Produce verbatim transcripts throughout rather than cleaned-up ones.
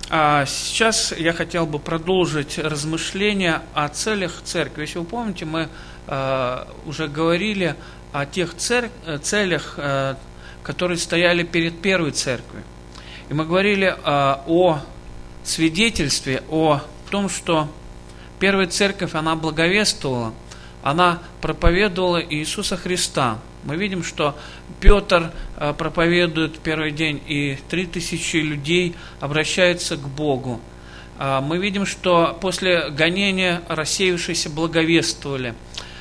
А сейчас я хотел бы продолжить размышления о целях церкви. Если вы помните, мы э, уже говорили о тех цер... целях, э, которые стояли перед первой церковью. И мы говорили э, о свидетельстве, о том, что первая церковь, она благовествовала, она проповедовала Иисуса Христа. Мы видим, что Петр проповедует первый день, и три тысячи людей обращаются к Богу. Мы видим, что после гонения рассеявшиеся благовествовали.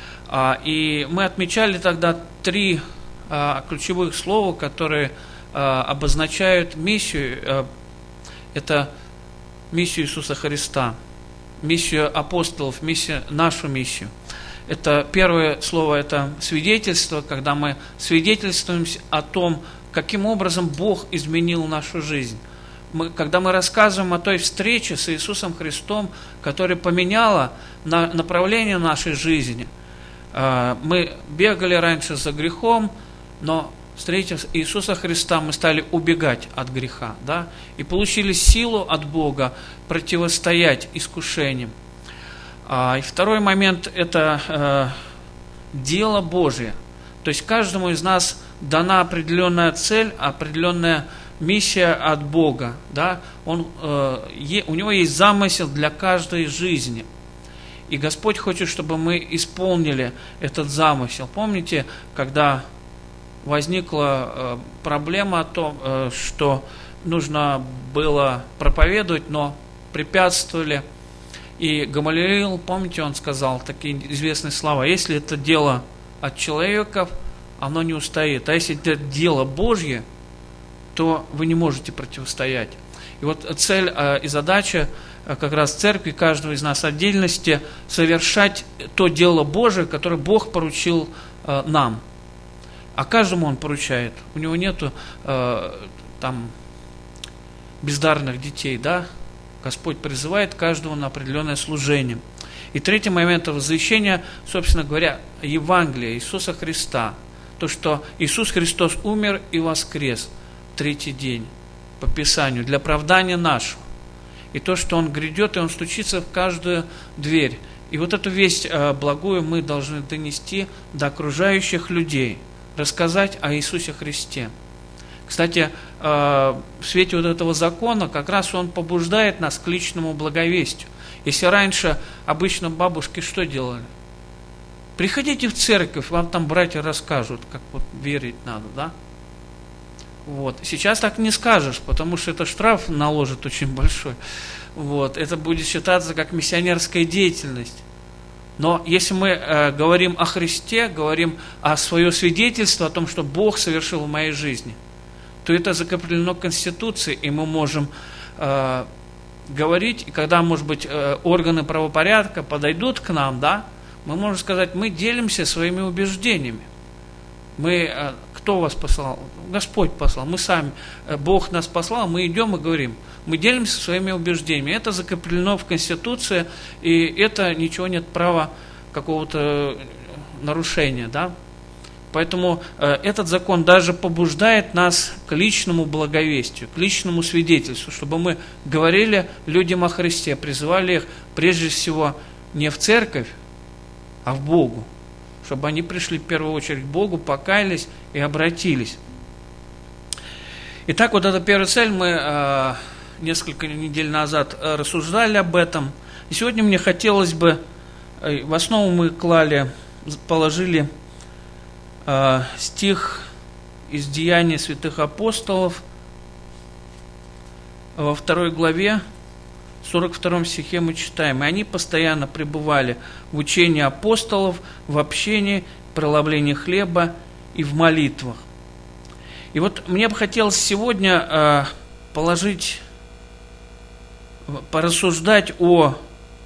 И мы отмечали тогда три ключевых слова, которые обозначают миссию. Это миссию Иисуса Христа, миссию апостолов, миссию, нашу миссию. Это первое слово, это свидетельство, когда мы свидетельствуем о том, каким образом Бог изменил нашу жизнь. Мы, когда мы рассказываем о той встрече с Иисусом Христом, которая поменяла на, направление нашей жизни. Мы бегали раньше за грехом, но встретив Иисуса Христа, мы стали убегать от греха, да, и получили силу от Бога противостоять искушениям. И второй момент – это э, дело Божие. То есть каждому из нас дана определенная цель, определенная миссия от Бога. Да? Он, э, е, у Него есть замысел для каждой жизни. И Господь хочет, чтобы мы исполнили этот замысел. Помните, когда возникла э, проблема о том, э, что нужно было проповедовать, но препятствовали. И Гамалиил, помните, он сказал такие известные слова: если это дело от человеков, оно не устоит. А если это дело Божье, то вы не можете противостоять. И вот цель и задача как раз церкви, каждого из нас отдельности, совершать то дело Божие, которое Бог поручил нам. А каждому Он поручает. У него нету там бездарных детей, да? Господь призывает каждого на определенное служение. И третий момент – это возвещение, собственно говоря, Евангелия Иисуса Христа. То, что Иисус Христос умер и воскрес третий день по Писанию для оправдания нашего. И то, что Он грядет, и Он стучится в каждую дверь. И вот эту весть благую мы должны донести до окружающих людей, рассказать о Иисусе Христе. Кстати, в свете вот этого закона как раз он побуждает нас к личному благовестию. Если раньше обычно бабушки что делали? Приходите в церковь, вам там братья расскажут, как вот верить надо, да? Вот. Сейчас так не скажешь, потому что это штраф наложит очень большой. Вот. Это будет считаться как миссионерская деятельность. Но если мы э, говорим о Христе, говорим о своем свидетельстве, о том, что Бог совершил в моей жизни, то это закреплено Конституцией, и мы можем э, говорить, и когда, может быть, э, органы правопорядка подойдут к нам, да, мы можем сказать, мы делимся своими убеждениями. Мы, э, кто вас послал? Господь послал, мы сами, э, Бог нас послал, мы идем и говорим. Мы делимся своими убеждениями. Это закреплено в Конституции, и это ничего нет права какого-то нарушения, да. Поэтому э, этот закон даже побуждает нас к личному благовестию, к личному свидетельству, чтобы мы говорили людям о Христе, призывали их прежде всего не в церковь, а в Богу, чтобы они пришли в первую очередь к Богу, покаялись и обратились. Итак, вот эта первая цель, мы э, несколько недель назад рассуждали об этом. И сегодня мне хотелось бы, э, в основу мы клали, положили стих из Деяний святых апостолов во второй главе, сорок втором стихе мы читаем: «И они постоянно пребывали в учении апостолов, в общении, преломлении хлеба и в молитвах». И вот мне бы хотелось сегодня положить, порассуждать о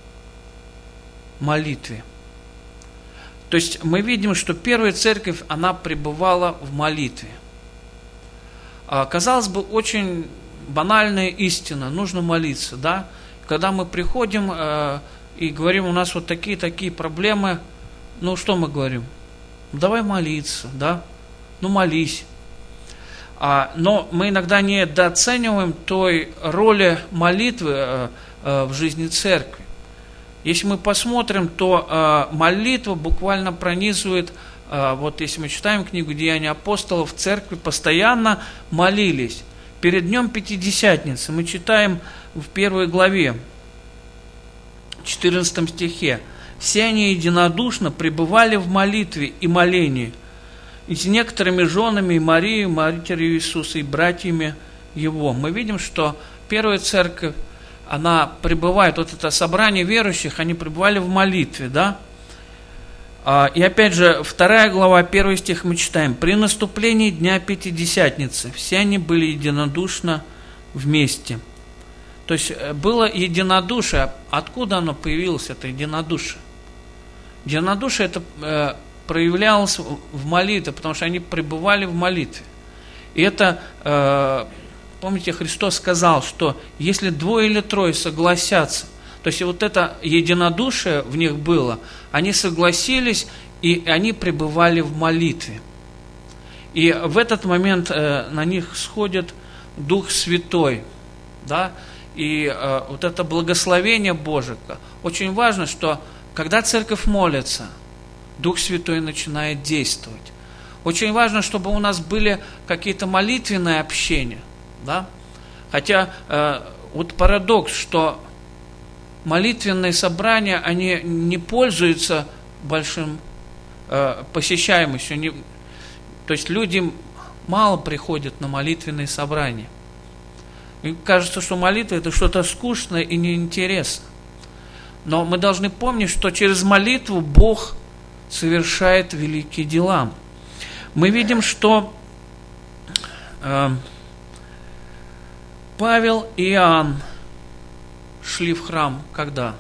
молитве. То есть мы видим, что первая церковь, она пребывала в молитве. Казалось бы, очень банальная истина, нужно молиться, да? Когда мы приходим э, и говорим, у нас вот такие-такие проблемы, ну что мы говорим? Давай молиться, да? Ну молись. Но мы иногда недооцениваем той роли молитвы в жизни церкви. Если мы посмотрим, то молитва буквально пронизывает, вот если мы читаем книгу «Деяния апостолов», в церкви постоянно молились. Перед днем Пятидесятницы мы читаем в первой главе, четырнадцатом стихе: «Все они единодушно пребывали в молитве и молении, и с некоторыми женами, и Марией, матерью Иисуса, и братьями Его». Мы видим, что первая церковь, она пребывает, вот это собрание верующих, они пребывали в молитве, да? И опять же, вторая глава, первый стих мы читаем: «При наступлении дня Пятидесятницы все они были единодушно вместе». То есть было единодушие. Откуда оно появилось, это единодушие? Единодушие это э, проявлялось в молитве, потому что они пребывали в молитве. И это, э, помните, Христос сказал, что если двое или трое согласятся, то есть вот это единодушие в них было, они согласились, и они пребывали в молитве. И в этот момент э, на них сходит Дух Святой, да, и э, вот это благословение Божие. Очень важно, что когда церковь молится, Дух Святой начинает действовать. Очень важно, чтобы у нас были какие-то молитвенные общения, да? Хотя э, вот парадокс, что молитвенные собрания, они не пользуются большим э, посещаемостью. Не, то есть люди мало приходят на молитвенные собрания. И кажется, что молитва это что-то скучное и неинтересное. Но мы должны помнить, что через молитву Бог совершает великие дела. Мы видим, что э, Павел и Иоанн шли в храм когда?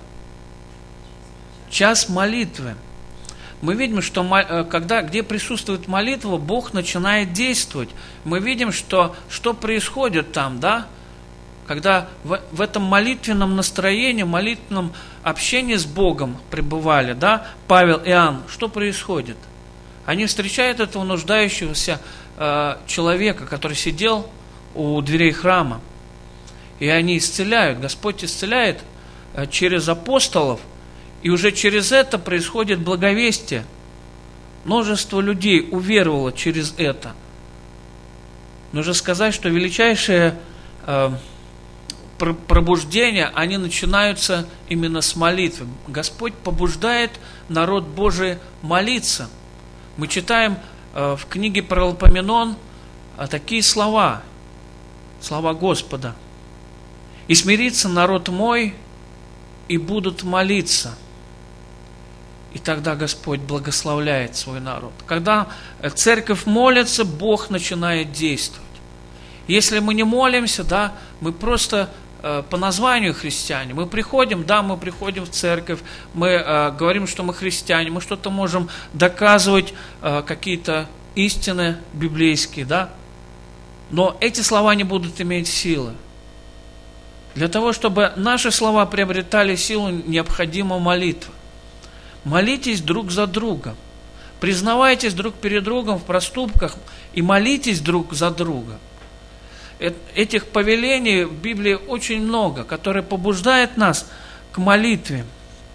Час молитвы. Мы видим, что когда, где присутствует молитва, Бог начинает действовать. Мы видим, что, что происходит там, да? Когда в, в этом молитвенном настроении, молитвенном общении с Богом пребывали, да, Павел и Иоанн, что происходит? Они встречают этого нуждающегося э, человека, который сидел у дверей храма, и они исцеляют. Господь исцеляет э, через апостолов, и уже через это происходит благовестие. Множество людей уверовало через это. Нужно сказать, что величайшее э, пробуждения, они начинаются именно с молитвы. Господь побуждает народ Божий молиться. Мы читаем э, в книге Паралипоменон э, такие слова, слова Господа: «И смирится народ мой, и будут молиться». И тогда Господь благословляет свой народ. Когда церковь молится, Бог начинает действовать. Если мы не молимся, да, мы просто по названию христиане. Мы приходим, да, мы приходим в церковь, мы э, говорим, что мы христиане, мы что-то можем доказывать, э, какие-то истины библейские, да, но эти слова не будут иметь силы. Для того, чтобы наши слова приобретали силу, необходима молитва. Молитесь друг за другом, признавайтесь друг перед другом в проступках и молитесь друг за друга. Этих повелений в Библии очень много, которые побуждают нас к молитве.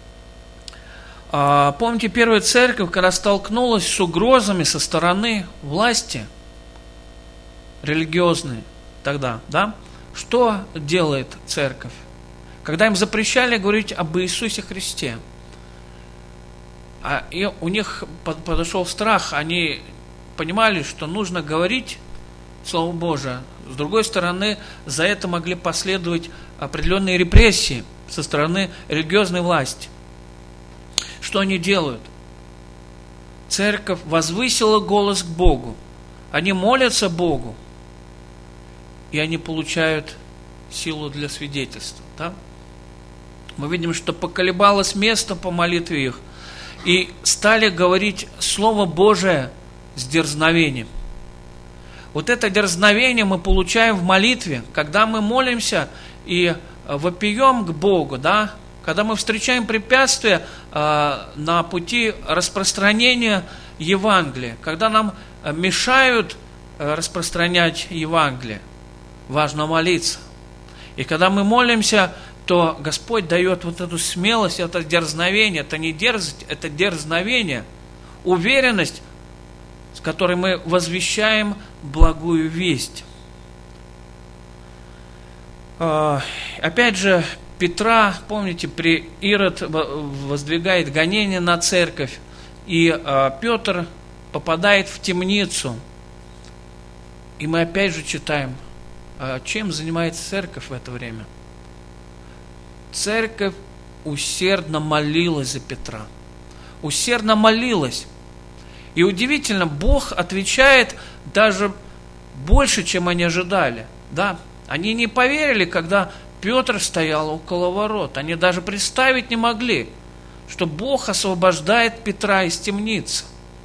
Помните, первая церковь, когда столкнулась с угрозами со стороны власти религиозной тогда, да? Что делает церковь? Когда им запрещали говорить об Иисусе Христе, и у них подошел страх, они понимали, что нужно говорить Слово Божие. С другой стороны, за это могли последовать определенные репрессии со стороны религиозной власти. Что они делают? Церковь возвысила голос к Богу. Они молятся Богу, и они получают силу для свидетельства. Да? Мы видим, что поколебалось место по молитве их, и стали говорить Слово Божие с дерзновением. Вот это дерзновение мы получаем в молитве, когда мы молимся и вопием к Богу, да? Когда мы встречаем препятствия э, на пути распространения Евангелия, когда нам мешают распространять Евангелие, важно молиться. И когда мы молимся, то Господь дает вот эту смелость, это дерзновение, это не дерзость, это дерзновение, уверенность, с которой мы возвещаем благую весть. Опять же, Петра, помните, при Ирод воздвигает гонение на церковь, и Петр попадает в темницу. И мы опять же читаем, чем занимается церковь в это время. Церковь усердно молилась за Петра. Усердно молилась. И удивительно, Бог отвечает даже больше, чем они ожидали. Да? Они не поверили, когда Петр стоял около ворот. Они даже представить не могли, что Бог освобождает Петра из темницы.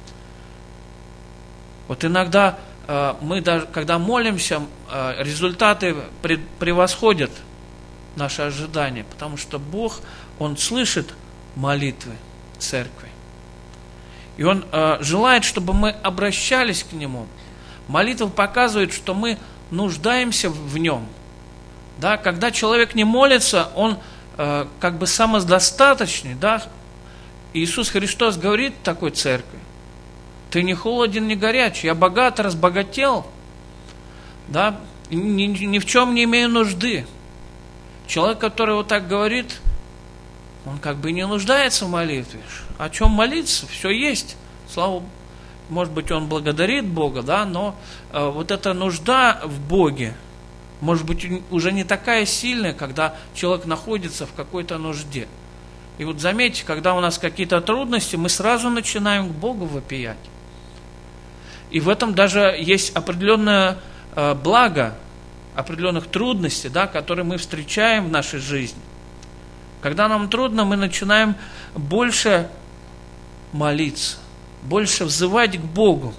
Вот иногда э, мы, даже, когда молимся, э, результаты пред, превосходят наши ожидания, потому что Бог, Он слышит молитвы церкви. И Он э, желает, чтобы мы обращались к Нему. Молитва показывает, что мы нуждаемся в Нем. Да? Когда человек не молится, он э, как бы самодостаточный. Да? Иисус Христос говорит такой церкви: ты не холоден, не горячий, я богат, разбогател, да? ни, ни в чем не имею нужды. Человек, который вот так говорит, он как бы не нуждается в молитве. О чем молиться? Все есть. Слава, может быть, он благодарит Бога, да, но э, вот эта нужда в Боге, может быть, уже не такая сильная, когда человек находится в какой-то нужде. И вот заметьте, когда у нас какие-то трудности, мы сразу начинаем к Богу вопиять. И в этом даже есть определенное э, благо, определенных трудностей, да, которые мы встречаем в нашей жизни. Когда нам трудно, мы начинаем больше молиться, больше взывать к Богу.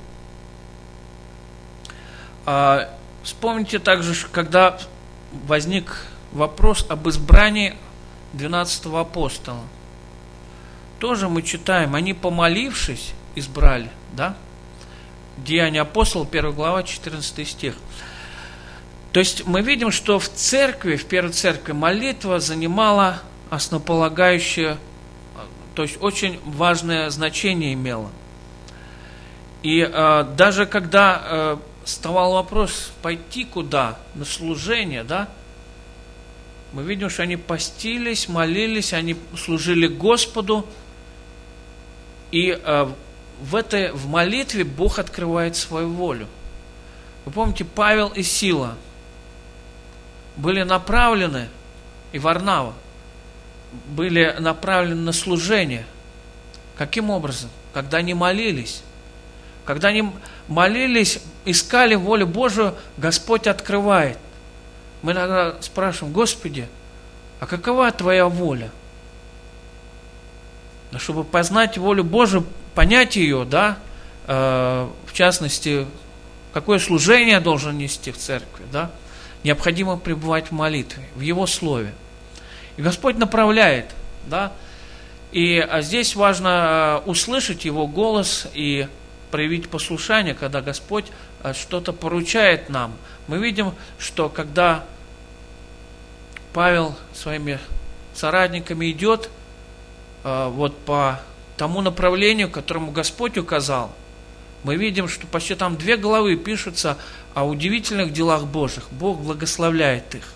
А, вспомните также, когда возник вопрос об избрании двенадцатого апостола. Тоже мы читаем, они, помолившись, избрали, да? Деяния апостолов, первая глава, четырнадцатый стих. То есть мы видим, что в церкви, в первой церкви, молитва занимала основополагающее, то есть очень важное значение имела. И э, даже когда э, вставал вопрос пойти куда, на служение, да, мы видим, что они постились, молились, они служили Господу, и э, в этой, в молитве Бог открывает свою волю. Вы помните, Павел и Сила были направлены, и Варнава, были направлены на служение. Каким образом? Когда они молились. Когда они молились, искали волю Божию, Господь открывает. Мы иногда спрашиваем: Господи, а какова Твоя воля? Но чтобы познать волю Божию, понять ее, да, э, в частности, какое служение должен нести в церкви, да, необходимо пребывать в молитве, в Его Слове. И Господь направляет, да, и а здесь важно услышать Его голос и проявить послушание, когда Господь что-то поручает нам. Мы видим, что когда Павел своими соратниками идет вот по тому направлению, которому Господь указал, мы видим, что почти там две главы пишутся о удивительных делах Божьих. Бог благословляет их.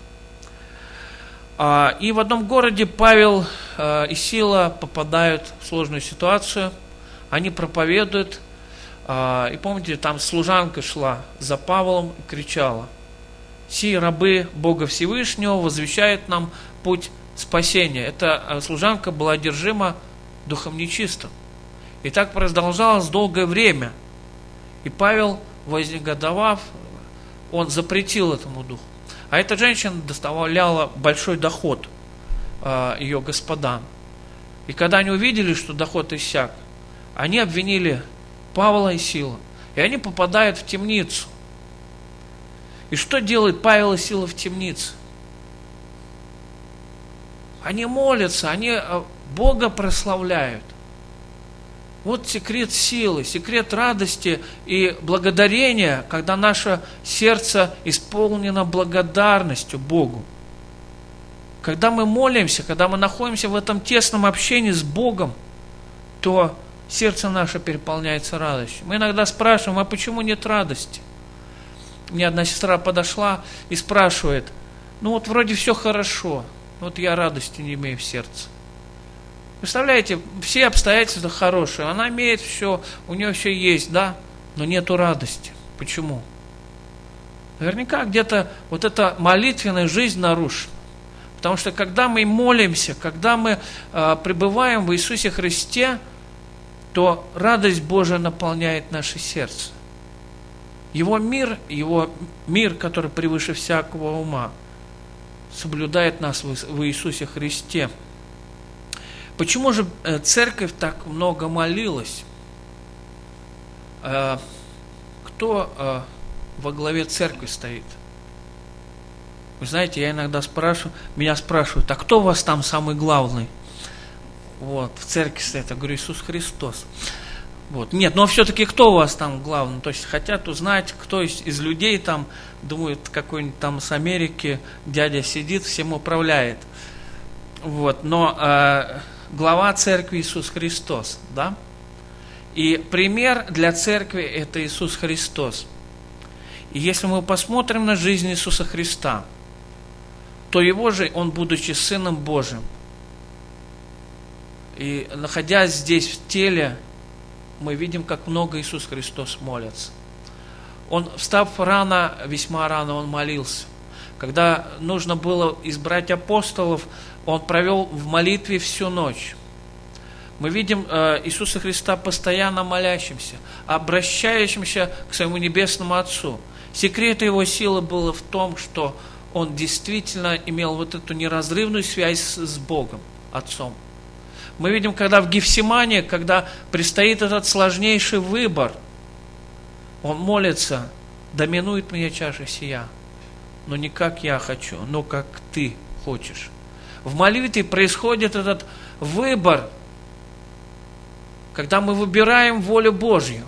И в одном городе Павел и Сила попадают в сложную ситуацию. Они проповедуют. И помните, там служанка шла за Павлом и кричала: «Сии рабы Бога Всевышнего возвещают нам путь спасения». Эта служанка была одержима духом нечистым. И так продолжалось долгое время. И Павел, вознегодовав, он запретил этому духу. А эта женщина доставляла большой доход э, ее господам. И когда они увидели, что доход иссяк, они обвинили Павла и Сила. И они попадают в темницу. И что делает Павел и Сила в темнице? Они молятся, они Бога прославляют. Вот секрет силы, секрет радости и благодарения, когда наше сердце исполнено благодарностью Богу. Когда мы молимся, когда мы находимся в этом тесном общении с Богом, то сердце наше переполняется радостью. Мы иногда спрашиваем, а почему нет радости? Мне одна сестра подошла и спрашивает, ну вот вроде все хорошо, но вот я радости не имею в сердце. Представляете, все обстоятельства хорошие, она имеет все, у нее все есть, да, но нету радости. Почему? Наверняка где-то вот эта молитвенная жизнь нарушена. Потому что когда мы молимся, когда мы э, пребываем в Иисусе Христе, то радость Божия наполняет наше сердце. Его мир, Его мир, который превыше всякого ума, соблюдает нас в Иисусе Христе. Почему же церковь так много молилась? Кто во главе церкви стоит? Вы знаете, я иногда спрашиваю, меня спрашивают, а кто у вас там самый главный? Вот, в церкви стоит, я говорю, Иисус Христос. Вот. Нет, но все-таки кто у вас там главный? То есть хотят узнать, кто из, из людей там, думают, какой-нибудь там с Америки дядя сидит, всем управляет. Вот. Но э, глава церкви Иисус Христос, да? И пример для церкви это Иисус Христос. И если мы посмотрим на жизнь Иисуса Христа, то его же, он, будучи Сыном Божьим, и находясь здесь в теле, мы видим, как много Иисус Христос молится. Он, встав рано, весьма рано, он молился. Когда нужно было избрать апостолов, он провел в молитве всю ночь. Мы видим э, Иисуса Христа постоянно молящимся, обращающимся к своему Небесному Отцу. Секрет его силы было в том, что он действительно имел вот эту неразрывную связь с, с Богом, Отцом. Мы видим, когда в Гефсимане, когда предстоит этот сложнейший выбор, он молится, доминует мне чаша сия, но не как я хочу, но как ты хочешь. В молитве происходит этот выбор, когда мы выбираем волю Божью.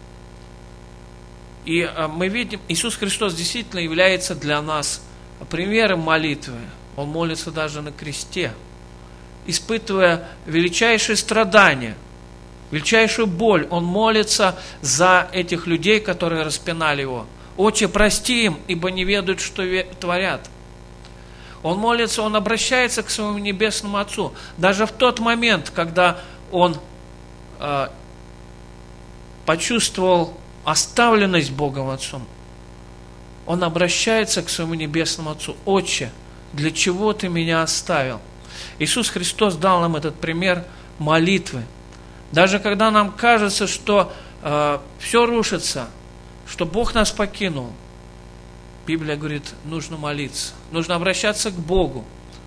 И мы видим, Иисус Христос действительно является для нас примером молитвы. Он молится даже на кресте, испытывая величайшие страдания, величайшую боль. Он молится за этих людей, которые распинали его. «Отче, прости им, ибо не ведают, что творят». Он молится, он обращается к своему Небесному Отцу. Даже в тот момент, когда он э, почувствовал оставленность Богом Отцом, он обращается к своему Небесному Отцу. «Отче, для чего ты меня оставил?» Иисус Христос дал нам этот пример молитвы. Даже когда нам кажется, что э, все рушится, что Бог нас покинул, Библия говорит, нужно молиться, нужно обращаться к Богу.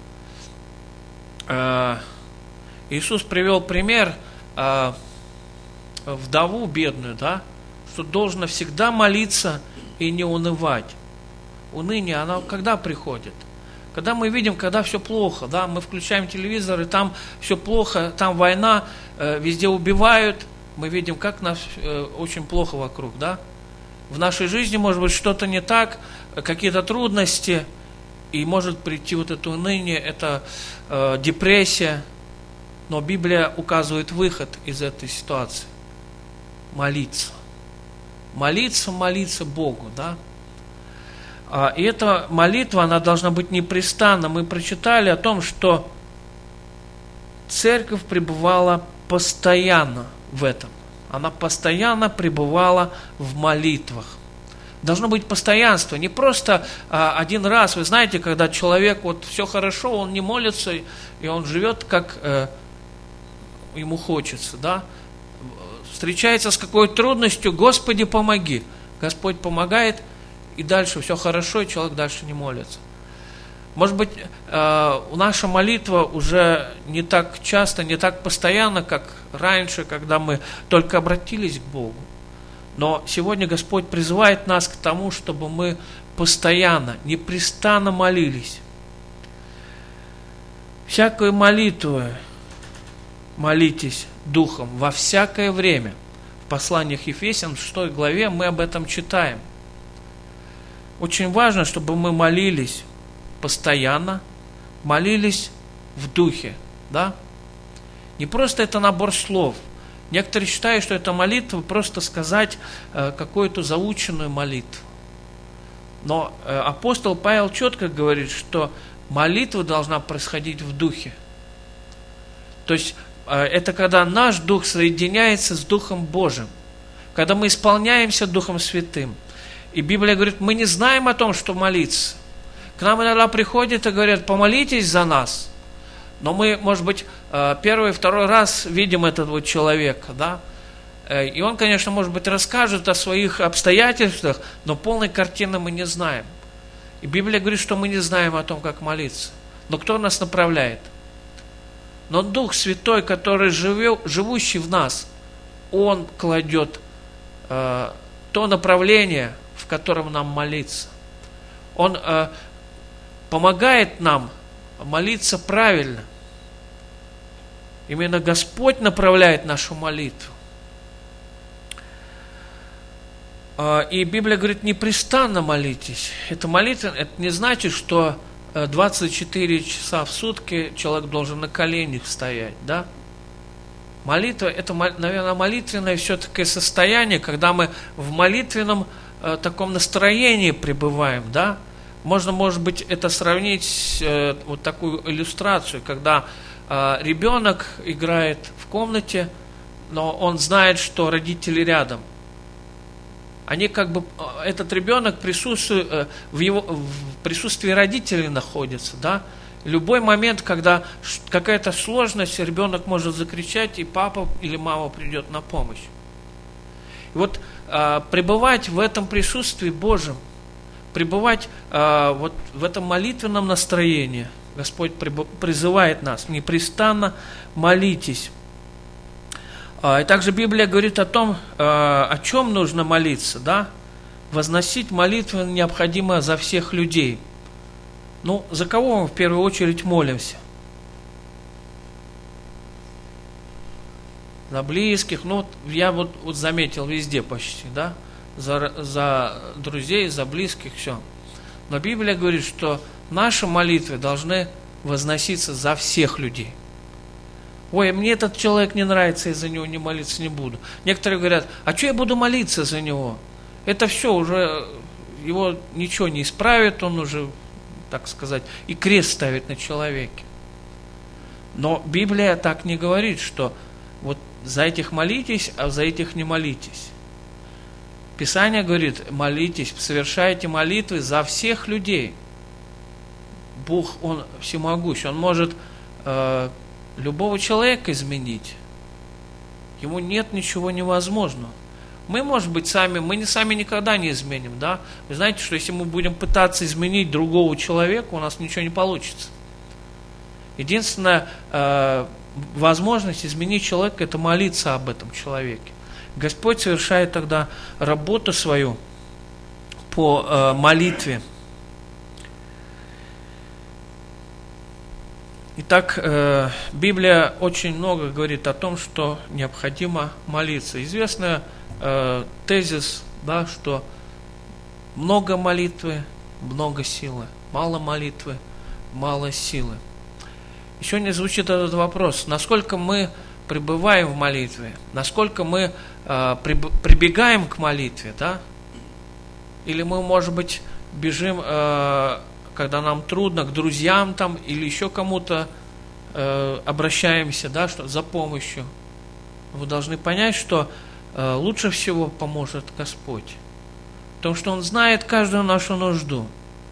Э, Иисус привел пример э, вдову бедную, да, что должно всегда молиться и не унывать. Уныние, оно когда приходит? Когда мы видим, когда все плохо, да, мы включаем телевизор, и там все плохо, там война, э, везде убивают, мы видим, как нас э, очень плохо вокруг, да. В нашей жизни может быть что-то не так, какие-то трудности, и может прийти вот это уныние, это э, депрессия, но Библия указывает выход из этой ситуации. Молиться. Молиться, молиться Богу, да. И эта молитва, она должна быть непрестанна. Мы прочитали о том, что церковь пребывала постоянно в этом. Она постоянно пребывала в молитвах. Должно быть постоянство, не просто а, один раз. Вы знаете, когда человек, вот все хорошо, он не молится, и он живет, как э, ему хочется, да. Встречается с какой-то трудностью, Господи, помоги. Господь помогает, и дальше все хорошо, и человек дальше не молится. Может быть, э, наша молитва уже не так часто, не так постоянно, как раньше, когда мы только обратились к Богу. Но сегодня Господь призывает нас к тому, чтобы мы постоянно, непрестанно молились. Всякую молитву молитесь Духом во всякое время. В посланиях Ефесян, в шестой главе, мы об этом читаем. Очень важно, чтобы мы молились постоянно, молились в Духе, да? Не просто это набор слов. Некоторые считают, что это молитва, просто сказать э, какую-то заученную молитву. Но э, апостол Павел четко говорит, что молитва должна происходить в Духе. То есть, э, это когда наш Дух соединяется с Духом Божьим, когда мы исполняемся Духом Святым. И Библия говорит, мы не знаем о том, что молиться. К нам иногда приходят и говорят, помолитесь за нас. Но мы, может быть, первый, второй раз видим этого человека, да? И он, конечно, может быть, расскажет о своих обстоятельствах, но полной картины мы не знаем. И Библия говорит, что мы не знаем о том, как молиться. Но кто нас направляет? Но Дух Святой, который живет, живущий в нас, Он кладет э, то направление, в котором нам молиться. Он э, помогает нам молиться правильно. Именно Господь направляет нашу молитву. И Библия говорит, непрестанно молитесь. Это молитва, это не значит, что двадцать четыре часа в сутки человек должен на коленях стоять, да? Молитва, это, наверное, молитвенное все-таки состояние, когда мы в молитвенном э, таком настроении пребываем, да? Можно, может быть, это сравнить, э, вот такую иллюстрацию, когда э, ребенок играет в комнате, но он знает, что родители рядом. Они как бы, этот ребенок присутствует, э, в, его, в присутствии родителей находится, да? Любой момент, когда какая-то сложность, ребенок может закричать, и папа или мама придет на помощь. И вот э, пребывать в этом присутствии Божьем, пребывать э, вот в этом молитвенном настроении, Господь призывает нас, непрестанно молитесь. Э, и также Библия говорит о том, э, о чем нужно молиться, да? Возносить молитвы необходимо за всех людей. Ну, за кого мы в первую очередь молимся? За близких. Ну, вот я вот, вот заметил везде почти, да? За, за друзей, за близких, все. Но Библия говорит, что наши молитвы должны возноситься за всех людей. Ой, мне этот человек не нравится, я за него не молиться не буду. Некоторые говорят, а что я буду молиться за него? Это все уже, его ничего не исправит, он уже, так сказать, и крест ставит на человеке. Но Библия так не говорит, что вот за этих молитесь, а за этих не молитесь. Писание говорит, молитесь, совершайте молитвы за всех людей. Бог, Он всемогущ, Он может э, любого человека изменить. Ему нет ничего невозможного. Мы, может быть, сами, мы не сами никогда не изменим, да? Вы знаете, что если мы будем пытаться изменить другого человека, у нас ничего не получится. Единственная э, возможность изменить человека – это молиться об этом человеке. Господь совершает тогда работу свою по э, молитве. Итак, э, Библия очень много говорит о том, что необходимо молиться. Известная э, тезис, да, что много молитвы, много силы, мало молитвы, мало силы. Еще не звучит этот вопрос, насколько мы пребываем в молитве, насколько мы э, прибегаем к молитве, да? Или мы, может быть, бежим, э, когда нам трудно, к друзьям там, или еще кому-то э, обращаемся, да, что, за помощью. Вы должны понять, что э, лучше всего поможет Господь, потому что Он знает каждую нашу нужду.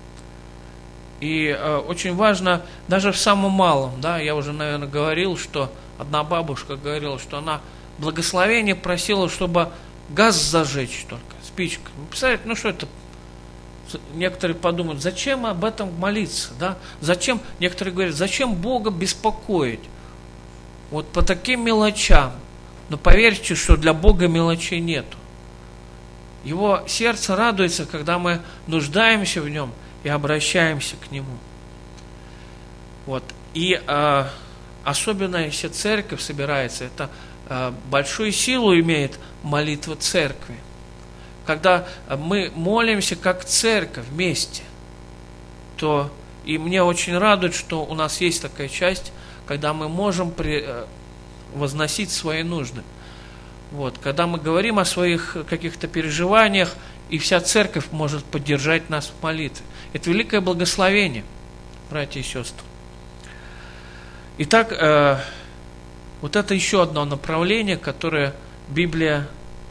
И э, очень важно, даже в самом малом, да, я уже, наверное, говорил, что одна бабушка говорила, что она благословение просила, чтобы газ зажечь только, спичка. Вы представляете, ну что это? Некоторые подумают, зачем об этом молиться, да? Зачем, некоторые говорят, зачем Бога беспокоить? Вот по таким мелочам. Но поверьте, что для Бога мелочей нету. Его сердце радуется, когда мы нуждаемся в Нем и обращаемся к Нему. Вот. И э, особенно если церковь собирается, это э, большую силу имеет молитва церкви. Когда мы молимся как церковь вместе, то и мне очень радует, что у нас есть такая часть, когда мы можем при, э, возносить свои нужды. Вот, когда мы говорим о своих каких-то переживаниях, и вся церковь может поддержать нас в молитве. Это великое благословение, братья и сестры. Итак, э, вот это еще одно направление, которое Библия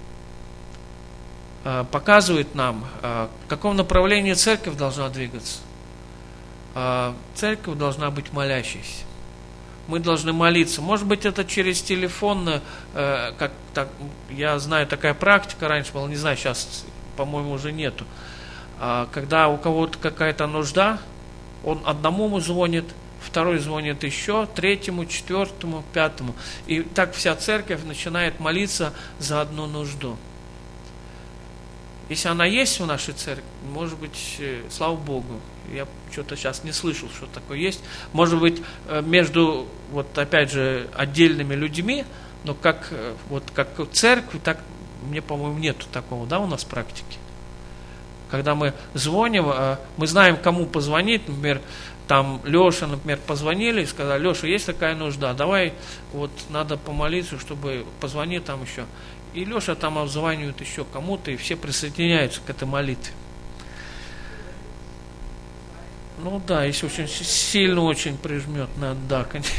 э, показывает нам, э, в каком направлении церковь должна двигаться. Э, церковь должна быть молящейся. Мы должны молиться. Может быть, это через телефон, э, как так, я знаю, такая практика раньше была, не знаю, сейчас, по-моему, уже нету. Э, когда у кого-то какая-то нужда, он одному звонит, второй звонит еще, третьему, четвертому, пятому. И так вся церковь начинает молиться за одну нужду. Если она есть в нашей церкви, может быть, э, слава Богу, я что-то сейчас не слышал, что такое есть. Может быть, между, вот опять же, отдельными людьми, но как, вот, как в церкви, так, мне, по-моему, нету такого, да, у нас практики. Когда мы звоним, мы знаем, кому позвонить, например, там Леша, например, позвонили и сказали: Леша, есть такая нужда, давай, вот, надо помолиться, чтобы позвони там еще. И Леша там обзванивает еще кому-то, и все присоединяются к этой молитве. Ну да, если очень сильно очень прижмет, надо, да, конечно.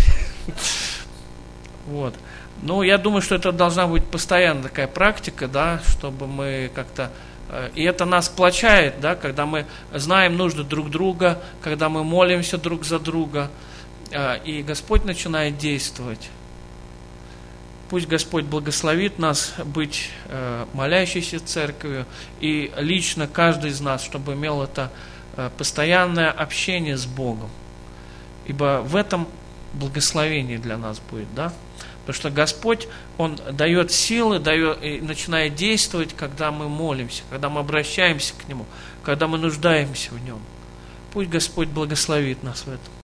Вот. Ну, я думаю, что это должна быть постоянно такая практика, да, чтобы мы как-то... И это нас сплочает, да, когда мы знаем нужды друг друга, когда мы молимся друг за друга, и Господь начинает действовать. Пусть Господь благословит нас быть молящейся церковью, и лично каждый из нас, чтобы имел это постоянное общение с Богом. Ибо в этом благословение для нас будет, да? Потому что Господь, Он дает силы, дает, и начинает действовать, когда мы молимся, когда мы обращаемся к Нему, когда мы нуждаемся в Нем. Пусть Господь благословит нас в этом.